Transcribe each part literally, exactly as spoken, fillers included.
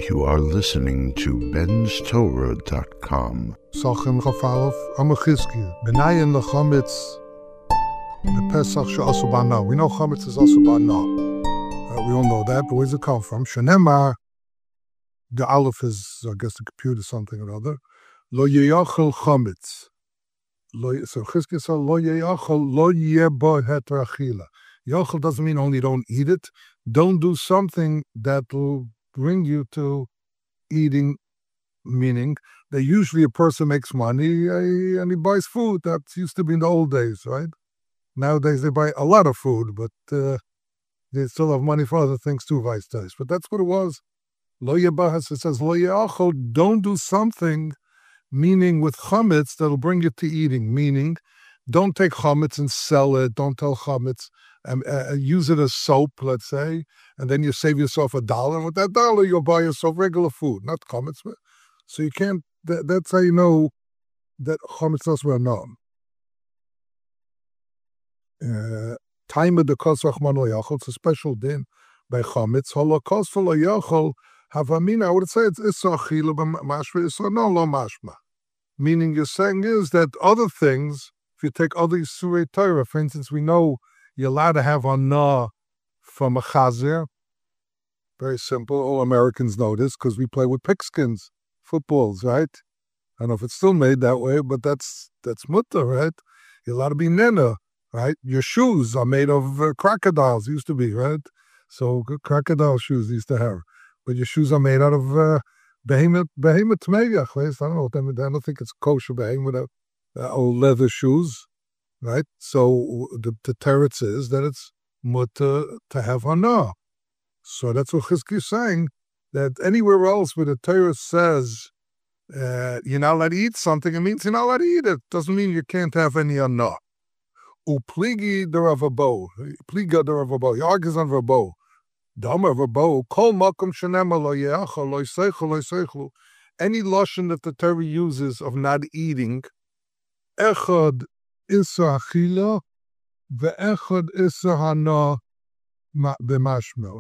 You are listening to bens torah dot com. Sachem Chafalov, Amachizki, Benayin the Chametz, the Pesach She'asu Ba'na. We know Chametz is also Ba'na. Uh, we all know that, but where does it come from? Shenemar, the Aleph is, I guess, the computer, something or other. Lo Yeyachel Chametz. So Chizki said, Lo Yeyachel, Lo Yebo Heter Achila. Yachel doesn't mean only don't eat it. Don't do something that will bring you to eating, meaning that usually a person makes money uh, and he buys food. That used to be in the old days, right? Nowadays they buy a lot of food, but uh, they still have money for other things too, vice versa. But that's what it was. Lo yebahas, it says, Lo ye'achol, don't do something, meaning with chametz, that'll bring you to eating, meaning don't take chametz and sell it, don't tell chametz, and uh, use it as soap, let's say, and then you save yourself a dollar, and with that dollar you'll buy yourself regular food, not chametz. So you can't, that, that's how you know that chametz is well known. Time of the kosach man lo yachol, it's a special din by chametz. Holocaust for lo yachol, havamina, I would say it's isra achila, but mashma isra no lo mashma. Meaning you're saying is that other things, if you take other Yisurei Torah, for instance, we know you're allowed to have anah from a chazer. Very simple. All Americans know this because we play with pigskins, footballs, right? I don't know if it's still made that way, but that's that's mutter, right? You're allowed to be nena, right? Your shoes are made of uh, crocodiles, used to be, right? So crocodile shoes used to have. But your shoes are made out of uh, behemoth, behemoth tmeiyach. I don't know. I don't think it's kosher behemoth, uh, old leather shoes, right? So the, the teretz is that it's mutter to have anah. So that's what Chizki is saying, that anywhere else where the Torah says uh, you're not allowed to eat something, it means you're not allowed to eat it. Doesn't mean you can't have any anah. Upligi the Ravabo, pliga the Ravabo, he argues on Rabo. Dama Rabo, kol makom shenema lo yeachal lo yiseichel lo yiseichlu. Any lashon that the Torah uses of not eating, echad isa achila, ve'echad isa hana b'mashmel.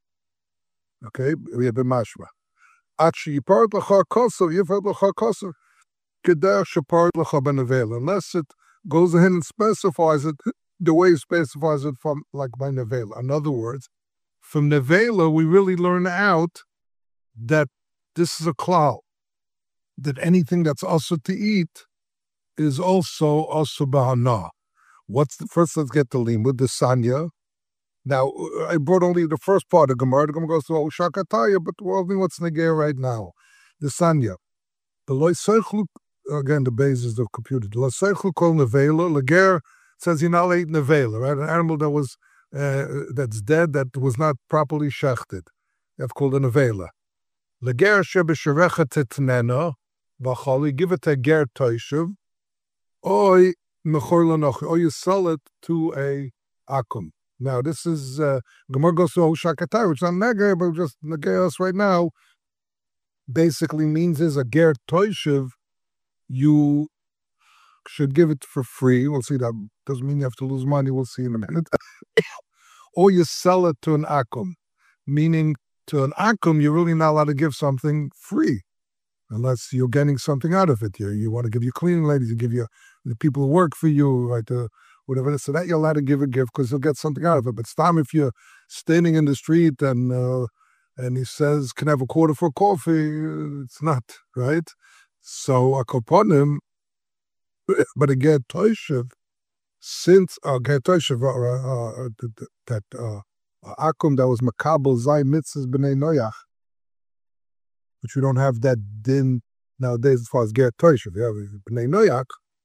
Okay, we have b'mashma. Achi yipart l'cha koser, yipart l'cha koser, kedach shepart l'cha b'nevela. Unless it goes ahead and specifies it the way it specifies it from, like by nevela. In other words, from nevela, we really learn out that this is a klal, that anything that's also to eat is also also b'hana. What's the first? Let's get the limud, the sanya. Now, I brought only the first part of Gemara. The Gemara goes to Shakataya, but we're only what's Negeh right now. The Sanya. The Lo Seichlu, again, the base is the computer. The Lo Seichlu called Nevela. Leger says you're not allowed to eat Nevela, right? An animal that was, uh, that's dead, that was not properly shechted. That's called a Nevela. Leger Shebe Sherecha Tetnena, Vachali, give it to Ger Toishuv, or Mechor Lanoch, or you sell it to a Akum. Now, this is, uh, Gemara goes to Oshakatai, which is not Negeh, but just Negeh us right now, basically means is a Ger Toishiv, you should give it for free. We'll see that. Doesn't mean you have to lose money. We'll see in a minute. Or you sell it to an Akum, meaning to an Akum, you're really not allowed to give something free, unless you're getting something out of it. You, you want to give your cleaning ladies, you give your the people who work for you, right, uh, whatever, so that you're allowed to give a gift because you'll get something out of it. But Stam, if you're standing in the street and uh, and he says, can I have a quarter for coffee? It's not, right? So, a koponim, but a Ger Toishiv, since a Ger Toishiv, uh, uh, that uh, Akum that was Makabel Zay Mitzvahs B'nei Noyach, which we don't have that din nowadays as far as Ger Toishiv. You have B'nei Noyach,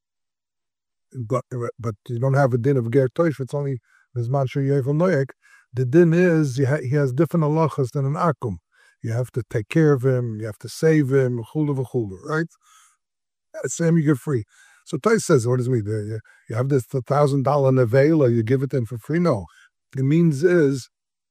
But but you don't have a din of Ger Toish, it's only Mizman Shur Yevel Noyek. The din is ha, he has different halachas than an Akum. You have to take care of him, you have to save him, chulu v'chulu, right? Same, you get free. So Tais says, what does it mean? You, you have this thousand dollar nevela, you give it to him for free? No. It means is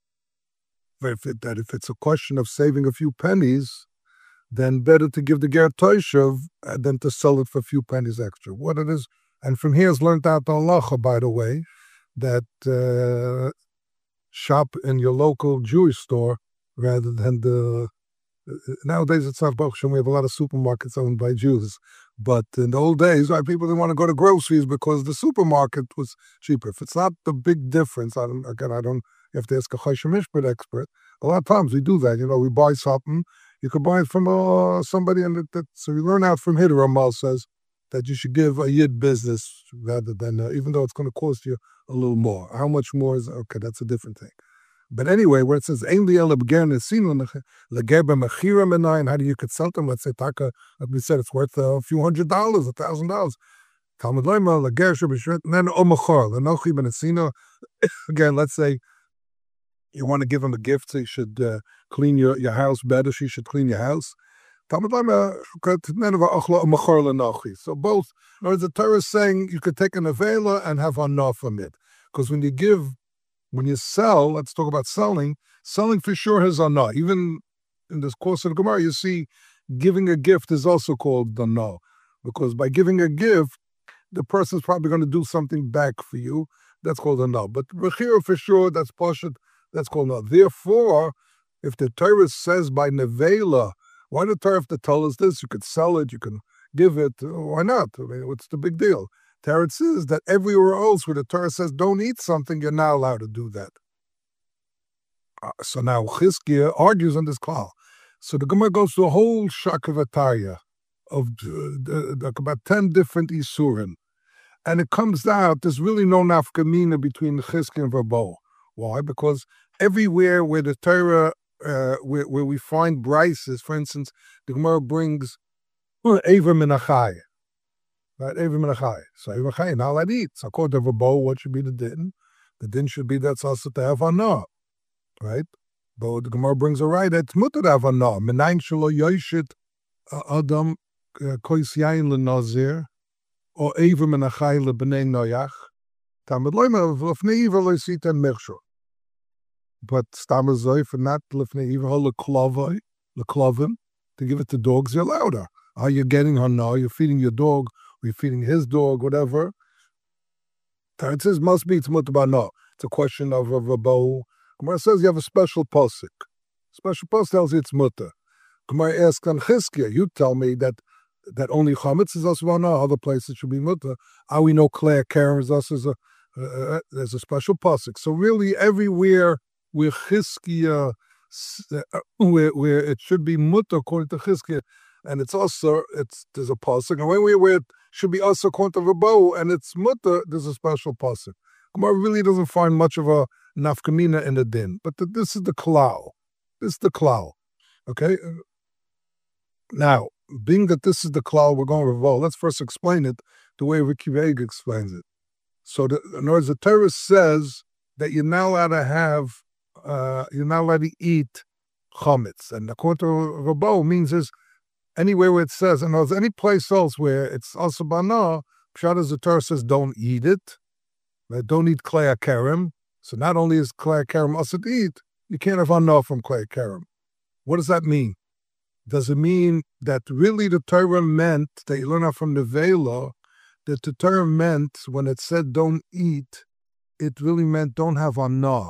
if it, that if it's a question of saving a few pennies, then better to give the Ger Toishav than to sell it for a few pennies extra. What it is. And from here is learned out the halacha, by the way, that uh, shop in your local Jewish store rather than the Nowadays it's not Baruch Hashem, we have a lot of supermarkets owned by Jews. But in the old days, right, people didn't want to go to groceries because the supermarket was cheaper. If it's not the big difference, I don't, again, I don't you have to ask a Choshen Mishpat expert. A lot of times we do that. You know, we buy something, you could buy it from uh, somebody, and that, that, so we learn out from here. Ramal says that you should give a yid business rather than, uh, even though it's going to cost you a little more. How much more is, okay, that's a different thing. But anyway, where it says, Ein li ela b'ger nesinu leger b'mechira menayin, how do you consult them? Let's say, Taka, like we said, it's worth a few hundred dollars, a thousand dollars. Talmud loyma, leger shebishret, and then omachor, lenochi b'nesinu. Again, let's say you want to give him a gift, so you should uh, clean your, your house better, she should clean your house. Talmud loyma, omachor lenochi. So both, in other words, the Torah is saying you could take an avela and have anah from it. Because when you give, when you sell, let's talk about selling, selling for sure has anah. Even in this course of the Gemara, you see giving a gift is also called anah. Because by giving a gift, the person's probably going to do something back for you. That's called anah. But bechira for sure, that's pashut, that's called anah. Therefore, if the Torah says by nevela, why the Torah have to tell us this? You could sell it, you can give it. Why not? I mean, what's the big deal? Torah says that everywhere else where the Torah says don't eat something, you're not allowed to do that. Uh, so now Chizkiah argues on this call. So the Gemara goes to a whole shakavataya of uh, about ten different isurim. And it comes out there's really no nafkamina between Chizkiah and Rabbo. Why? Because everywhere where the Torah, uh, where, where we find brises, for instance, the Gemara brings Eivah Menachai. Right, Eivah Menachai. So Eivah Menachai, now let eat. So according to Rabbo, what should be the din? The din should be that's also to have anah. Right? But the Gemara brings a right, it's mutter to have anah. Menayin shelo yoshit adam kois yain lenazir, or Eivah Menachai lebnei noyach. Tamid loyma lefnei Eivah lo yisiten mechshor. But stamazoi for not lefnei Eivah ho leklovoi, leklovim, to give it to dogs, you're allowed. Are you getting anah? You're feeding your dog, or you're feeding his dog, whatever. It says must be it's mutar no. It's a question of a Rabbo. Gemara says you have a special pasuk. Special pasuk tells you it's mutar. Gemara asks on Chizkiah, you tell me that that only chametz is also anah, other places should be mutar. How we know Claire Karen is also a uh, there's a special pasuk. So really everywhere where Chizkiah uh, where where it should be mutar according to Chizkiah. And it's also, it's there's a pasuk. And when we where it should be also according to Rabbo, and it's mutter, there's a special pasuk. Gemara really doesn't find much of a nafkamina in the din. But the, this is the klal. This is the klal. Okay? Now, being that this is the klal, we're going to Rabbo. Let's first explain it the way Ricky Vega explains it. So, the, in other words, the Torah says that you're not allowed to have, uh, you're not allowed to eat chametz. And according to Rabbo, means is, anywhere where it says, and there's any place else where it's also banah, pshat is the Torah says don't eat it, right? Don't eat klei karim. So not only is klei karim also to eat, you can't have anah from klei karim. What does that mean? Does it mean that really the Torah meant, that you learn out from the Vela, that the Torah meant when it said don't eat, it really meant don't have anah?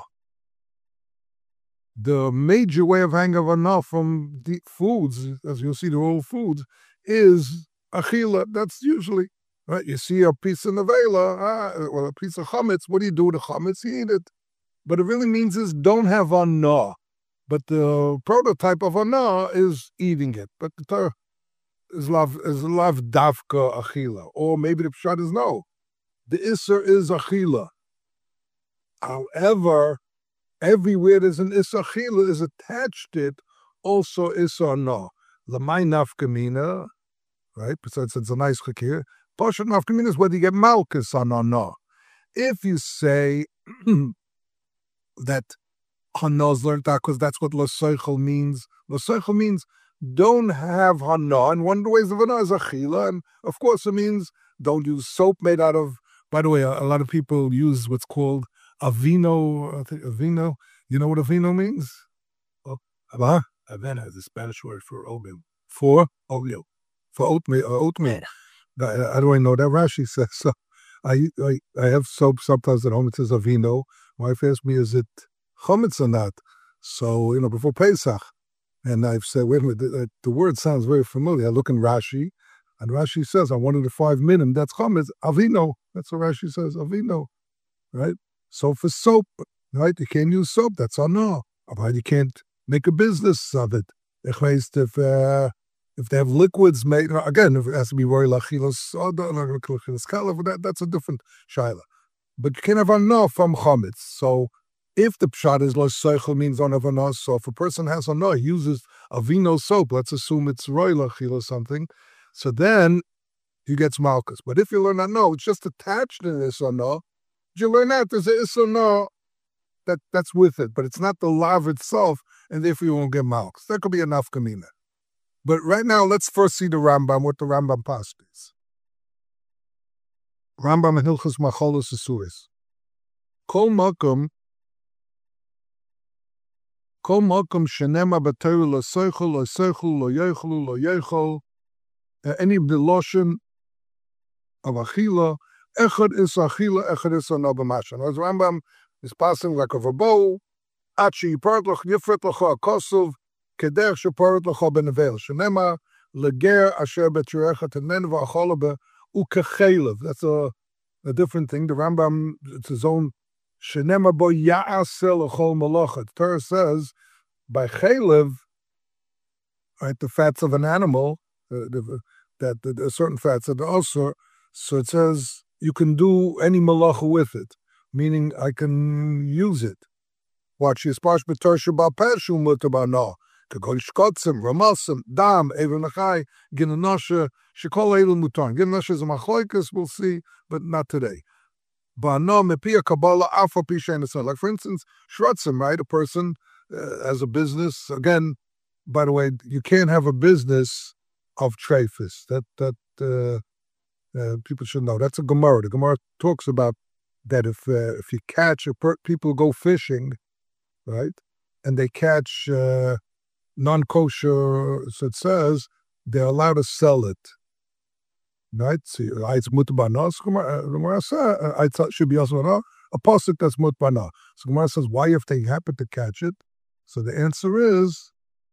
The major way of hanging of anah from the foods, as you'll see, the whole foods, is achila. That's usually, right? You see a piece of nevela, ah, or a piece of chametz. What do you do with the chametz? You eat it. But it really means is don't have anah. But the prototype of anah is eating it. But the Torah is lav is lav davka achila. Or maybe the pshat is no. The isser is achila. However, everywhere there's an Issa Chila is attached to it, also Issa No. Lamai Nafkamina, right? Besides, it's a nice chakir. Pasha Nafkamina is whether you get Malkus on or no. If you say that Hana is learned that because that's what L'Seichel means. L'Seichel means don't have Hana, and one of the ways of Hana is Achila, and of course it means don't use soap made out of, by the way, a, a lot of people use what's called Avino, I think Avino, you know what Avino means? Oh, Avena, Avena is a Spanish word for oatmeal. For oatmeal. For oatmeal. Uh, oatmeal. I, I don't know that Rashi says so. I, I I have soap sometimes at home, it says Avino. My wife asked me, is it chametz or not? So, you know, before Pesach. And I've said, wait a minute, the, the word sounds very familiar. I look in Rashi, and Rashi says, on one of the five minim, that's chametz, avino. That's what Rashi says, avino, right? So for soap, right, you can't use soap, that's anah. But you can't make a business of it. If, uh, if they have liquids made, again, if it has to be roy lachilas soda, lachilas kala, that, that's a different shaila. But you can't have anah from chametz. So if the pshat is lo seichel means don't have anah, so if a person has anah, he uses avino soap, let's assume it's roy lachil or something, so then he gets malchus. But if you learn anah, it's just attached to this anah, you learn that there's a isanah that that's with it, but it's not the lav itself, and therefore you won't get malchus. That could be enough kamina. But right now, let's first see the Rambam, what the Rambam passes. Rambam Hilchos Macholos Asuris. Kol makom, kol makom shenema b'Torah lo soichel, lo soichel, lo yochelu, lo yochel, any of the lotion of achila, echad is achila, echad is anah b'mashan. As Rambam is passing like a verbo, achi yipartlach yifret l'cha akosov, kederch sheparat l'cha benevel, shenema leger asher betzurecha tenen v'achol be ukechelev. That's a, a different thing. The Rambam, it's his own, shenema bo ya'asel l'chol malacha. The Torah says, by chelev, right, the fats of an animal, uh, the, that the, the certain fats that also, so it says you can do any malacha with it, meaning I can use it. Watch yispash b'tor sheba peshu mutabana, kagol shkotzim, ramasim, dam, even achai, ginanasha, shekol eilu mutar. Ginanasha is a machloikas, we'll see, but not today. Ba'ana mepia kabbalah afa pisha in. Like for instance, shrotzim, right? A person uh, has a business. Again, by the way, you can't have a business of treifus. That that uh, uh, people should know. That's a Gemara. The Gemara talks about that if uh, if you catch a per- people go fishing, right, and they catch uh, non-kosher, so it says they're allowed to sell it, right? So it's mutbana. Gemara says it should be also a pasuk that's mutbana. So Gemara says, why if they happen to catch it? So the answer is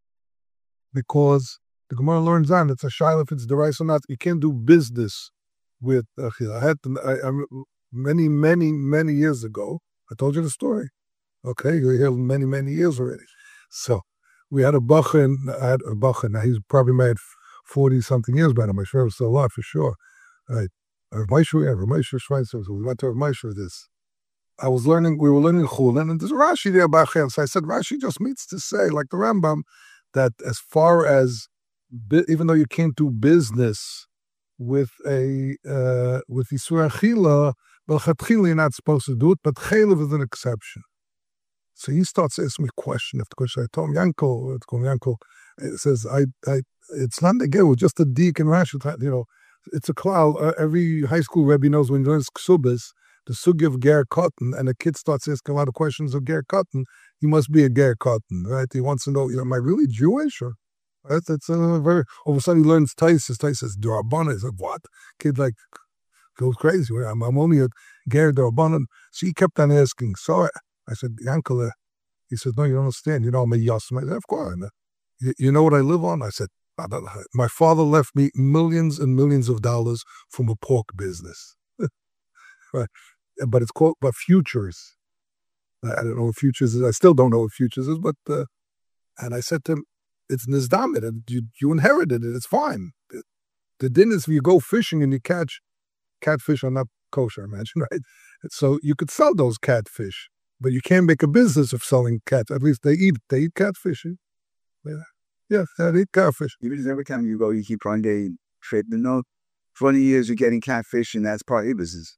because the Gemara learns on it's a shaila if it's deraisa or not. You can't do business with achila. I had to, I, I, many many many years ago. I told you the story. Okay, you're here many many years already. So we had a bachin. I had a bachin. Now he's probably made forty something years by now. I'm sure it was still alive for sure. Right. Rav Moshe, yeah, Rav Moshe Schweitzer. So we went to Rav Moshe for this. I was learning. We were learning Chulin, and there's a Rashi there bachin. So I said Rashi just means to say, like the Rambam, that as far as even though you can't do business with a uh, with Yisur Achila, but Chatchila you're not supposed to do it, but Chelev is an exception. So he starts asking me a question. If the question I told him, Yankel, it's called Yankel, it says, I, I, it's not again, with just a dik and Rashi, you know, it's a klal. Uh, every high school Rebbe knows when he learns ksubas, the sugi of ger cotton, and a kid starts asking a lot of questions of ger cotton, he must be a ger cotton, right? He wants to know, you know, am I really Jewish? Or right? That's a very, all of a sudden he learns Taisis, Taisis, Darabana. He's like, what? Kid like goes crazy. I'm, I'm only a ger Darabana. So he kept on asking, so I said, Yankel, he said, no, you don't understand. You know, I'm a Yassim. I said, of course. You, you know what I live on? I said, I don't know. My father left me millions and millions of dollars from a pork business. Right. But it's called, but futures. I don't know what futures is. I still don't know what futures is, but, uh, and I said to him, it's nizdamit, and you, you inherited it. It's fine. The, the din is if you go fishing and you catch catfish are not kosher, I imagine, right? So you could sell those catfish. But you can't make a business of selling cats. At least they eat. They eat catfish. Yeah, yeah, they eat catfish. Even every time you go, you keep trying to trade. You know, twenty years you're getting catfish, and that's part of your business.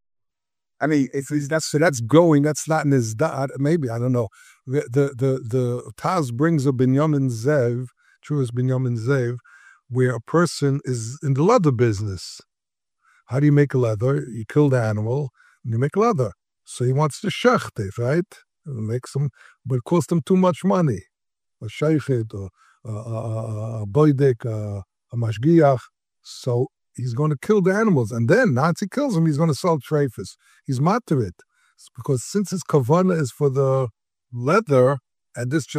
I mean, if that's so, that's going. That's not in his dad. Maybe I don't know. The the the, the Taz brings a Binyamin Zev, true as Binyamin Zev, where a person is in the leather business. How do you make leather? You kill the animal and you make leather. So he wants to shecht it, right? Make some, but it costs him too much money. A sheichet, a, a, a, a boydek, a, a mashgiach. So he's going to kill the animals. And then, once he kills them, he's going to sell treifus. He's matter it. Because since his kavana is for the leather, and this just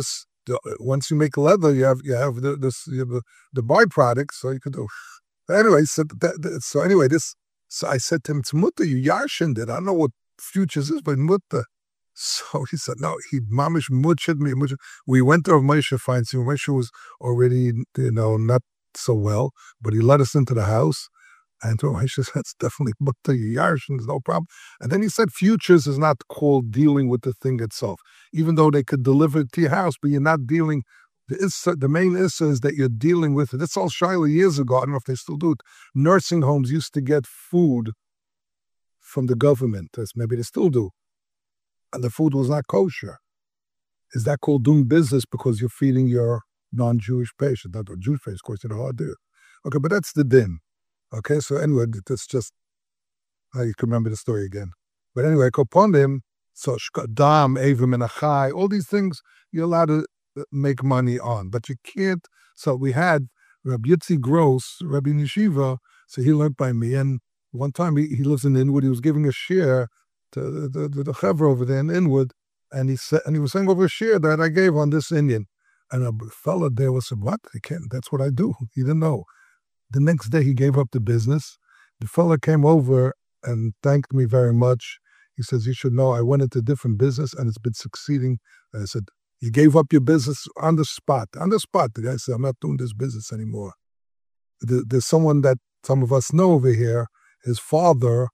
the, once you make leather, you have you have the this you have the, the byproduct, so you could do. But anyway, so that, that, so anyway, this so I said to him, "It's mutter, you yarshin did. I don't know what futures is, but mutter." So he said, "No, he mamish mutched me." Mutched. We went to Moshe Feinstein. Moshe was already, you know, not so well, but he let us into the house. And Moshe said, "That's definitely mutter, you yarshin, there's no problem." And then he said, "Futures is not called dealing with the thing itself, even though they could deliver it to your house, but you're not dealing." The, issa, the main issue is that you're dealing with it. That's all Shiloh years ago. I don't know if they still do it. Nursing homes used to get food from the government. That's, maybe they still do. And the food was not kosher. Is that called doing business because you're feeding your non-Jewish patient? Not a Jewish patient, of course, you know how to do it. Okay, but that's the din. Okay, so anyway, that's just how you can remember the story again. But anyway, Koponim, so Shkadam, Avim, and Achai, all these things you're allowed to make money on, but you can't. So we had Rabbi Yitzi Gross, Rabbi Yeshiva, so he learned by me, and one time he, he lives in Inwood, he was giving a share to the, the, the Chevra over there in Inwood, and he said, and he was saying over a share that I gave on this Indian, and a fella there was said, "What? I can't, that's what I do." He didn't know. The next day he gave up the business. The fella came over and thanked me very much. He says, "You should know I went into different business and it's been succeeding." And I said, "You gave up your business on the spot." On the spot, the guy said, "I'm not doing this business anymore." There's someone that some of us know over here, his father,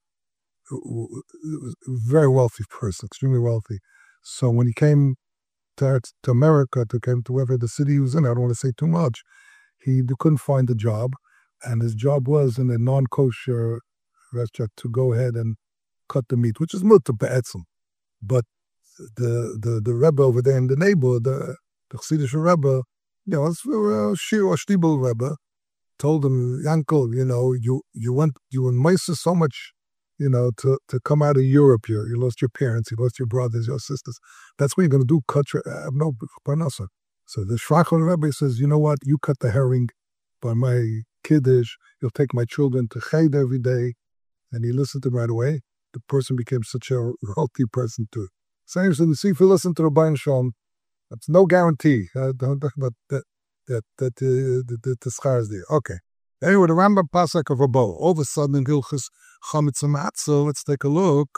very wealthy person, extremely wealthy. So when he came to, to America, to came to wherever the city he was in, I don't want to say too much, he couldn't find a job. And his job was in a non-kosher restaurant to go ahead and cut the meat, which is mutter be'etzem. But the, the the Rebbe over there in the neighborhood, the, the Chassidish Rebbe, you know, it's a Shir or Shtibel Rebbe, told him, "Yankel, you know, you you went, you and Meiser so much, you know, to, to come out of Europe. You you lost your parents, you lost your brothers, your sisters. That's what you're going to do, cut your, uh, no, parnasa." So the Shrachel Rebbe says, "You know what, you cut the herring by my kiddush, you'll take my children to Ched every day." And he listened to him right away. The person became such a wealthy person too. Same so we see if you listen to the Bain Shalom, that's no guarantee. Uh, don't talk about that, that, that, uh, the, the, the schar is there. Okay. Anyway, the Rambam Pasuk of Rabbo. All of a sudden in Hilchus Chametz Matzah, let's take a look.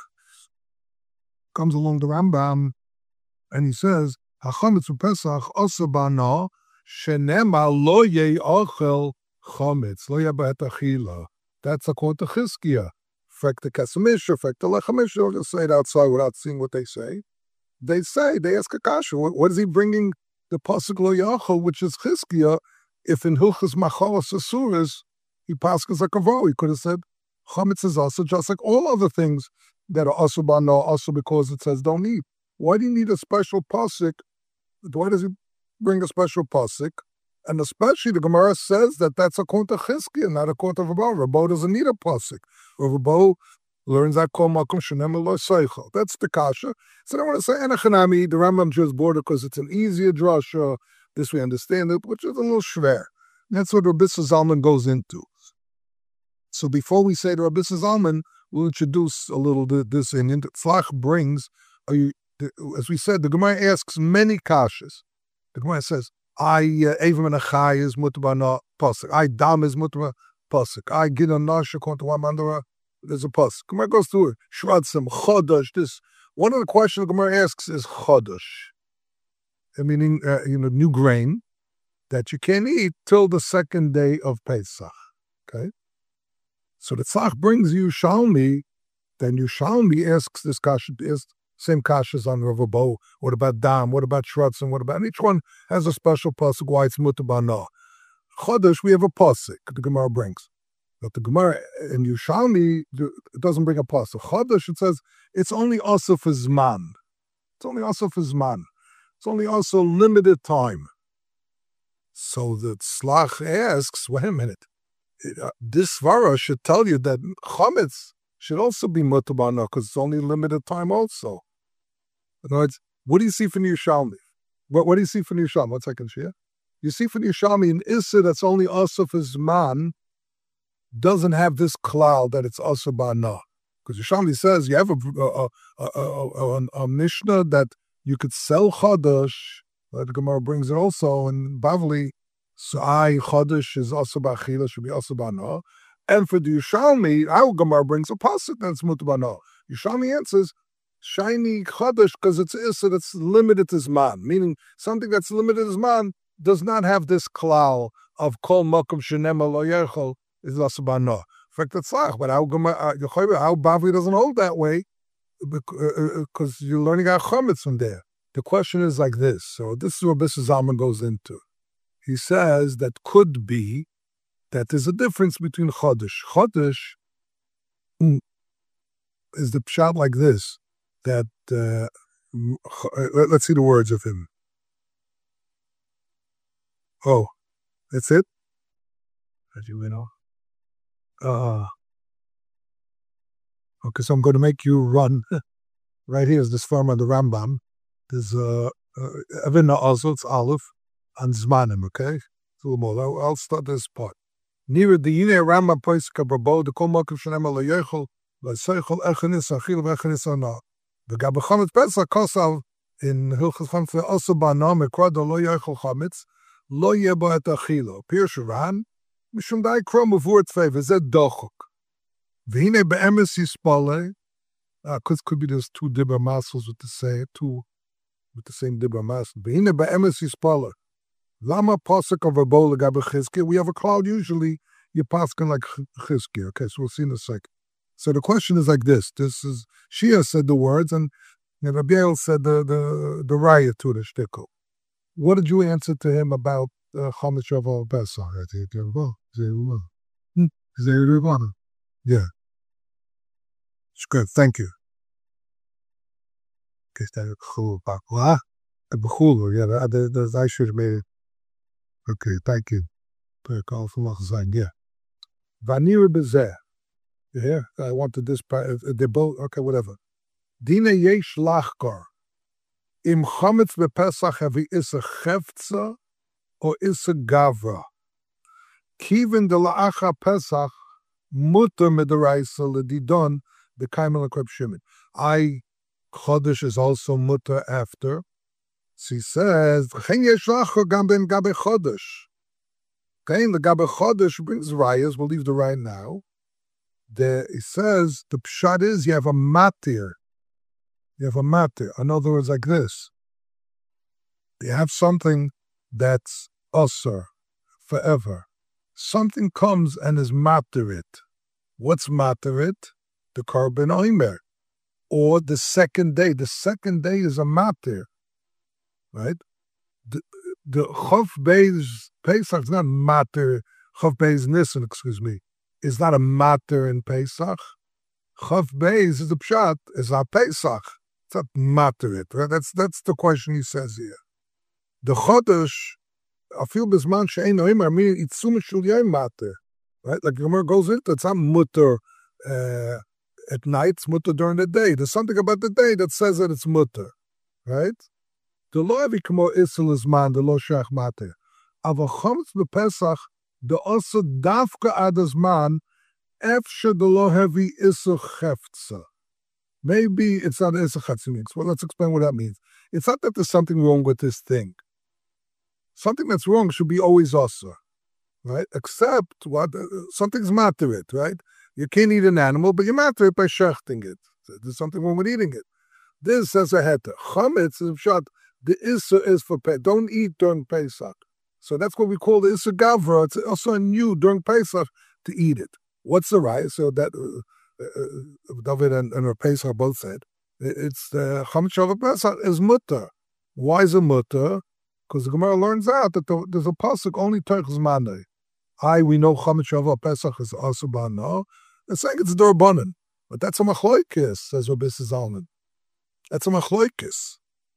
Comes along the Rambam, and he says, HaChametz Pesach also bana, shenema lo ye'achel chametz, lo ye'ba'et achila. That's according to Chizkiah. Frek the Kasamisha, frek the Lechamisha, they'll just say it outside without seeing what they say. They say, they ask Akasha, what, what is he bringing the Pasuk Lo Yachol, which is Chizkiah, if in Hilchas Machalas Asuras, he passes a kavod. He could have said, Chametz is also just like all other things that are also bano, also because it says don't eat. Why do you need a special Pasuk? Why does he bring a special Pasuk? And especially the Gemara says that that's according to Chizkiah, not according to Rabbo. Rabbo doesn't need a pasuk. Or Rabbo learns that kol makom shenem lo seichel. That's the kasha. So I want to say enachanami. The Rambam just brought it because it's an easier drasha. This we understand it, which is a little shver. That's what Rabbi Zalman goes into. So before we say the Rabbi Zalman, we'll introduce a little bit this in. Tzlach brings, are you, as we said, the Gemara asks many kashas. The Gemara says, I Avim and Achai is mutba pasuk. I Dam is mutba pasuk. I Gidon Nasha to Wamandara. There's a pasuk. Gemara goes through it. Shratzim Chodosh. This one of the questions the Gemara asks is Chodosh, meaning uh, you know new grain that you can't eat till the second day of Pesach. Okay, so the Tzach brings you Shalmi. Then you Shalmi asks this kasha is. Same kashas on Rav Bo. What about Dam? What about Shratzim? What about, and each one has a special pasuk why it's mutar bana. Chodesh, we have a pasuk the Gemara brings. But the Gemara in Yerushalmi, it doesn't bring a pasuk. Chodesh, it says it's only also for Zman. It's only also for Zman. It's only also limited time. So the Tzlach asks, wait a minute, it, uh, this Svara should tell you that Chametz should also be mutar bana because it's only limited time also. In other words, what do you see from Yerushalmi? What, what do you see from Yerushalmi? One second, Shia. You see from Yerushalmi in Issa that's only also for Zman doesn't have this cloud that it's also bana. Because Yerushalmi says you have a, a, a, a, a, a Mishnah that you could sell Chodesh The Gemara brings it also in Bavli. So I Chodesh is also ba'achila, should be also ba'no. And for the Yerushalmi, our Gemara brings a pasuk that's mutar ba'no. Yerushalmi answers, shiny Chodesh, because it's issa that's limited to Zman, meaning something that's limited to Zman does not have this klal of kol makom shenema lo yerchol is also ba'no. In fact, it's like, but our Gemara, our Bavli doesn't hold that way, because you're learning our chametz from there. The question is like this. So this is what Bisser Zalman goes into. He says that could be that there's a difference between Chodesh. Chodesh mm, is the pshat like this, that, uh, let's see the words of him. Oh, that's it? As you know. Uh, okay, so I'm going to make you run. Right here is this form of the Rambam. There's uh, Avina also, it's Aleph. And Zmanim, okay? So I'll, I'll start this part. Near the Yine Rama Poiska Brabo, the Kolmak of Shanema Layechel, La Seichel Echenis, Achil Echenis Ana. The Gabachamet Pesach Kosav in Hilchas Chamfe also Bana, Mekrad Lo Yechel Chametz, Lo Yeba et Achilo. Pirsharan, Mishum Dai Krom of Word Favor, Zed Dochok. Vine Beemes Yispale, uh, could, could be there's two Dibber muscles with the same, two with the same Dibber muscle. Vine Beemes Yispale. Lama pasuk of a bowl gabe chizkiah. We have a cloud usually. You pasuk like chizkiah. Okay, so we'll see in a second. So the question is like this. This is Shia said the words, and Rabbi Yael said the the the raya to the shtickle. What did you answer to him about Chametz Shavuot Pesach? Yeah, it's good. Thank you. Yeah, I should have made it. Okay, thank you. Yeah. Vanir bezeh. Yeah, I wanted this part. They're both, okay, whatever. Dina yesh lachkar. Im chametz bepesach hevi isa chefza or isa gavra. Kivin de la'acha pesach mutter midaraisa ledidon the kaimel akreb shimon. I, Chodesh is also mutter after. She says, okay, the Gabe Chodesh brings rayas. We'll leave the raya now. The, it says, the pshat is you have a matir. You have a matir. In other words, like this. You have something that's usher, forever. Something comes and is matir it. What's matir it? The korban omer. Or the second day. The second day is a matir. Right? The the Chof Beis Pesach is not matter. Chof Beis Nisan, excuse me, is not a matter in Pesach. Chof Beis is the pshat, is not Pesach. It's not matter it. Right? That's that's the question he says here. The Chodesh, afil bisman she'ein oimer, meaning it's sumish shul yom matter. Right? Like Gemara goes into, it's not mutter uh, at night, it's mutter during the day. There's something about the day that says that it's mutter. Right? The lo hevi kamo isel is man, the lo shach mater. Ava chametz bepesach, the also dafka adas man, efshe the lo hevi isel cheftza. Maybe it's not isel cheftza. Well, let's explain what that means. It's not that there's something wrong with this thing. Something that's wrong should be always also, right? Except what uh, something's matter it, right? You can't eat an animal, but you matter it by shechting it. So there's something wrong with eating it. This says a heter. Chametz is shot. The Issa is for Pesach. Don't eat during Pesach. So that's what we call the Issa Gavra. It's also new during Pesach to eat it. What's the right? So that uh, uh, David and, and Pesach both said, it's the Chametz Shavuot Pesach is mutter. Why is it mutter? Because the Gemara learns out that the, there's a pasuk only Terch's Manei. I, we know Chametz Shavuot Pesach is also Bano. They're saying it's Dorbanan. But that's a machloikis, says Rabbi Zalman. That's a machloikis.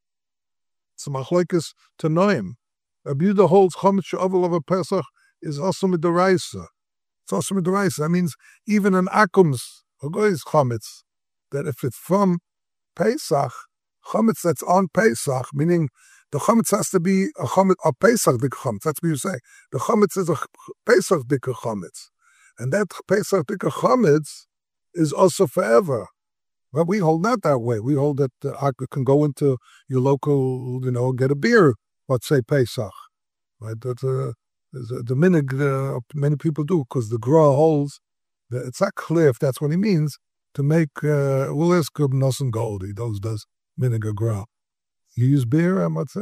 It's a machlokes to Noim. Rabbi Yehuda holds Chametz Shavuot of a Pesach is also midaraisa. It's also midaraisa. That means even an akums is chametz. That if it's from Pesach, chametz that's on Pesach, meaning the chametz has to be a chametz, a Pesach dik chametz. That's what you say. The chametz is a Pesach dik chametz, and that Pesach dik chametz is also forever. Well, we hold not that way. We hold that uh, I can go into your local, you know, get a beer let's say Pesach, right? That uh, the, the minig uh, many people do because the Gra holds that it's not clear if that's what he means to make uh, we'll ask him nothing goldy. Those does minig Gra. You use beer, I might say.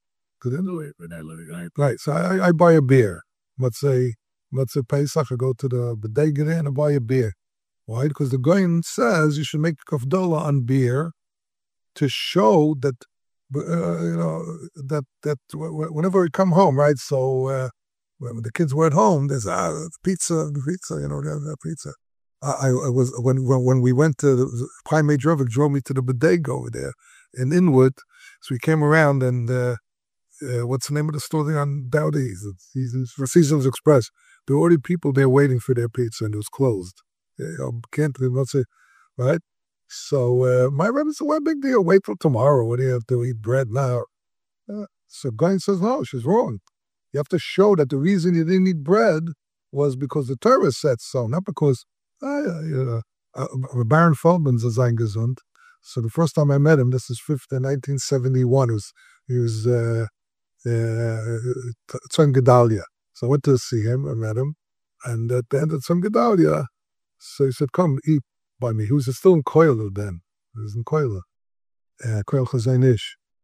Right, so I, I buy a beer. Let's say, let's say Pesach, I go to the B'dei and I buy a beer. Why? Because the Goyen says you should make kavdola on beer to show that, uh, you know, that that whenever we come home, right? So uh, when the kids were at home, there's ah, pizza, pizza, you know, that pizza. I, I was when, when when we went to the Prime Majorovic drove me to the Bodega over there in Inwood, so we came around and uh, uh, what's the name of the store there on Dowdy's? It's for Seasons Express. There were already people there waiting for their pizza and it was closed. You know, can't let's say, right? So uh, my Rebbe said, "What big deal? Wait till tomorrow. What do you have to eat bread now?" Uh, so Goyen says, "No, she's wrong. You have to show that the reason you didn't eat bread was because the Torah said so, not because." Uh, uh, uh, Baron Feldman's a sein gesund. So the first time I met him, this is fifth in nineteen seventy-one. He was he was uh, uh, Tzon Gedalia. So I went to see him. I met him, and at the end of Tzon Gedalia, so he said, "Come eat by me." He was still in Koilu then. He was in Koilu, uh, Koil Chazaynish.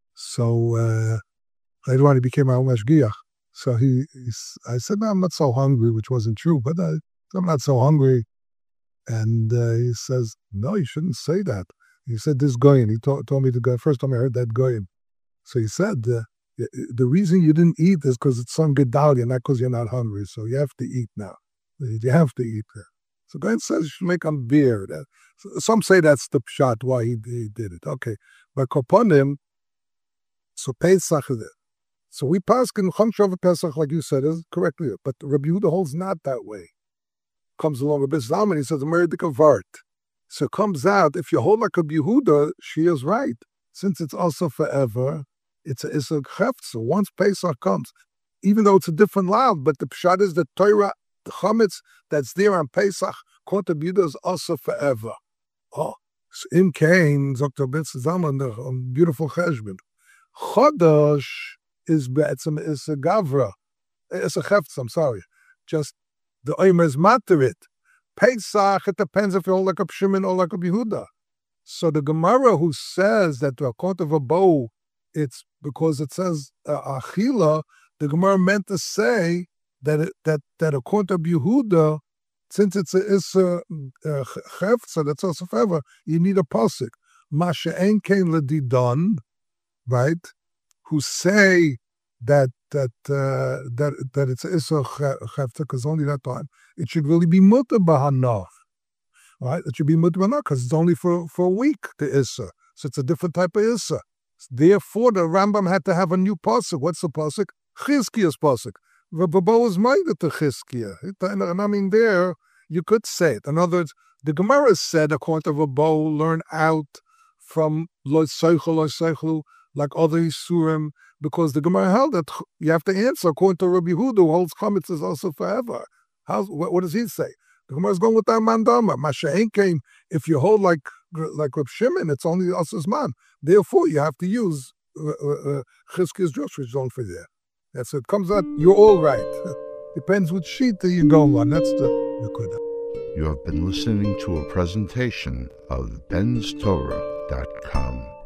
So uh, later on, he became our mashgiach. So he, he, I said, "No, I'm not so hungry," which wasn't true, but I, I'm not so hungry. And uh, he says, "No, you shouldn't say that." He said, "This Goyen," he told, told me the guy, first time I heard that Goyen. So he said, uh, the reason you didn't eat is because it's Tzon Gedalia, not because you're not hungry. So you have to eat now. You have to eat there. So Goyen says you should make on beer. That, some say that's the pshat why he, he did it. Okay. But Koponim, so Pesach is it. So we pass in Chom Shava Pesach, like you said, is correctly. But Rabbi Yehuda holds not that way. Comes along a bit Zalman, he says, "America Vart." So it comes out, if you hold like a Yehuda, she is right. Since it's also forever, it's a, it's a cheft. So once Pesach comes, even though it's a different loud, but the pshat is the Torah, the chametz that's there on Pesach, Kota Yehuda is also forever. Oh, so Im Kain, Doctor Bitz Zalman, the beautiful cheshbon. Chodosh is be'etzem, is a gavra. It's a cheft, I'm sorry. Just the Omer is materit. Pesach, it depends if you're like a Shimon or like a Yehuda. So the Gemara who says that to a court of a bow, it's because it says uh, Achila, the Gemara meant to say that it, that that a court of Yehuda, since it's a it's a chefza, that's also forever, you need a pasuk. Masha ein kein ledidon, right? Who say that that uh, that that it's Issa Chefta, because only that time it should really be Mutter B'Hanach, right? It should be Mutter B'Hanach because it's only for, for a week, the Issa. So it's a different type of Issa. Therefore, the Rambam had to have a new pasuk. What's the pasuk? Chizkiya's pasuk. Rabbo is minded to Chizkiya. And I mean, there you could say it. In other words, the Gemara said, according to Rabbo, learn out from Lo Seichel, Lo Seichel, like other Yisurim, because the Gemara held that you have to answer according to Rabbi Yehuda, who holds chametz is also forever. How's, what, what does he say? The Gemara is going with that mandama. Mashain came, if you hold like like Reb Shimon, it's only Asas man. Therefore, you have to use Chizkiya's drush, which don't forget. That's it. Comes out, you're all right. Depends which sheet that you go on. That's the Nakuda. You have been listening to a presentation of bens torah dot com.